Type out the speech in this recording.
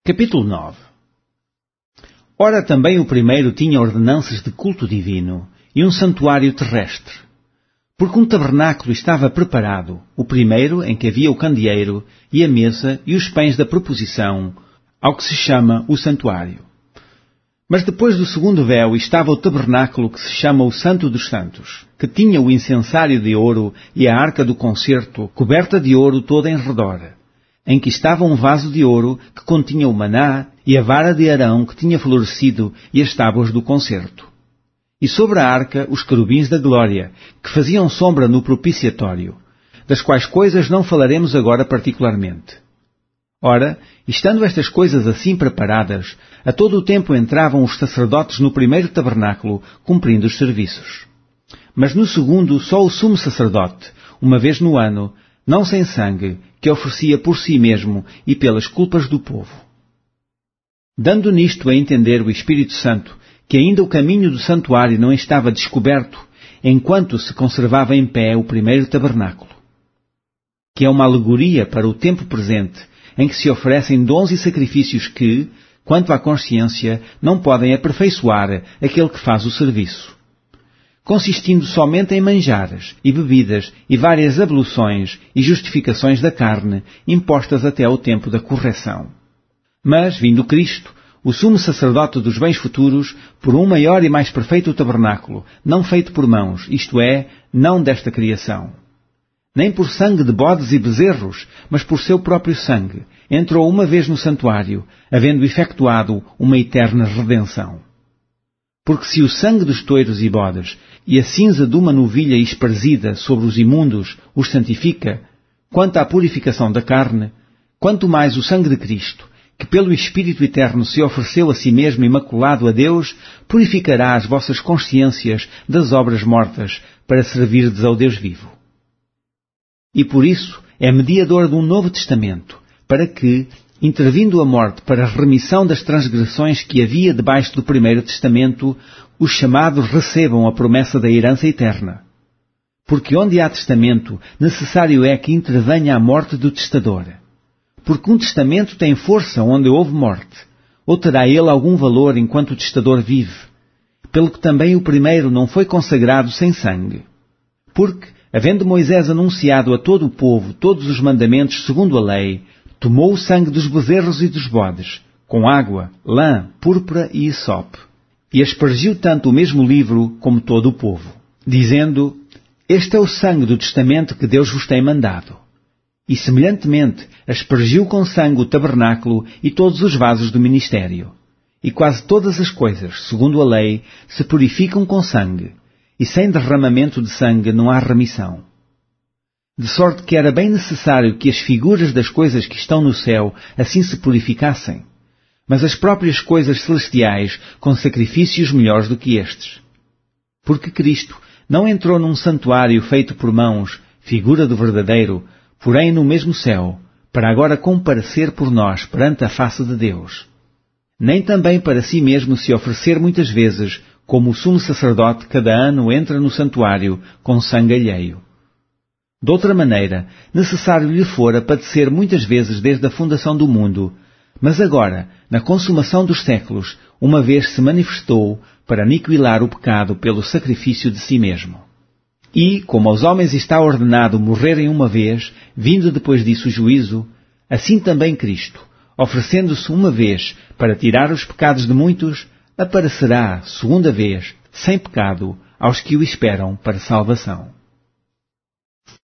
Capítulo 9. Ora, também o primeiro tinha ordenanças de culto divino e um santuário terrestre. Porque um tabernáculo estava preparado, o primeiro em que havia o candeeiro e a mesa e os pães da proposição, ao que se chama o santuário. Mas depois do segundo véu estava o tabernáculo que se chama o Santo dos Santos, que tinha o incensário de ouro e a arca do concerto coberta de ouro toda em redor, em que estava um vaso de ouro que continha o maná e a vara de Arão que tinha florescido e as tábuas do concerto. E sobre a arca os querubins da glória, que faziam sombra no propiciatório, das quais coisas não falaremos agora particularmente. Ora, estando estas coisas assim preparadas, a todo o tempo entravam os sacerdotes no primeiro tabernáculo, cumprindo os serviços. Mas no segundo, só o sumo sacerdote, uma vez no ano, não sem sangue, que oferecia por si mesmo e pelas culpas do povo. Dando nisto a entender o Espírito Santo, que ainda o caminho do santuário não estava descoberto, enquanto se conservava em pé o primeiro tabernáculo, que é uma alegoria para o tempo presente, em que se oferecem dons e sacrifícios que, quanto à consciência, não podem aperfeiçoar aquele que faz o serviço, consistindo somente em manjares e bebidas e várias abluções e justificações da carne, impostas até ao tempo da correção. Mas, vindo Cristo, o sumo sacerdote dos bens futuros, por um maior e mais perfeito tabernáculo, não feito por mãos, isto é, não desta criação, nem por sangue de bodes e bezerros, mas por seu próprio sangue, entrou uma vez no santuário, havendo efetuado uma eterna redenção. Porque se o sangue dos touros e bodes e a cinza de uma novilha esparzida sobre os imundos os santifica, quanto à purificação da carne, quanto mais o sangue de Cristo, que pelo Espírito Eterno se ofereceu a si mesmo imaculado a Deus, purificará as vossas consciências das obras mortas, para servirdes ao Deus vivo. E por isso é mediador de um novo testamento, para que, intervindo a morte para a remissão das transgressões que havia debaixo do primeiro testamento, os chamados recebam a promessa da herança eterna. Porque onde há testamento, necessário é que intervenha a morte do testador. Porque um testamento tem força onde houve morte, ou terá ele algum valor enquanto o testador vive, pelo que também o primeiro não foi consagrado sem sangue. Porque, havendo Moisés anunciado a todo o povo todos os mandamentos segundo a lei, tomou o sangue dos bezerros e dos bodes, com água, lã, púrpura e hisope, e aspergiu tanto o mesmo livro como todo o povo, dizendo: Este é o sangue do testamento que Deus vos tem mandado. E semelhantemente aspergiu com sangue o tabernáculo e todos os vasos do ministério. E quase todas as coisas, segundo a lei, se purificam com sangue, e sem derramamento de sangue não há remissão. De sorte que era bem necessário que as figuras das coisas que estão no céu assim se purificassem, mas as próprias coisas celestiais com sacrifícios melhores do que estes. Porque Cristo não entrou num santuário feito por mãos, figura do verdadeiro, porém no mesmo céu, para agora comparecer por nós perante a face de Deus. Nem também para si mesmo se oferecer muitas vezes, como o sumo sacerdote cada ano entra no santuário com sangue alheio. De outra maneira, necessário lhe fora padecer muitas vezes desde a fundação do mundo, mas agora, na consumação dos séculos, uma vez se manifestou para aniquilar o pecado pelo sacrifício de si mesmo. E, como aos homens está ordenado morrerem uma vez, vindo depois disso o juízo, assim também Cristo, oferecendo-se uma vez para tirar os pecados de muitos, aparecerá, segunda vez, sem pecado, aos que o esperam para salvação.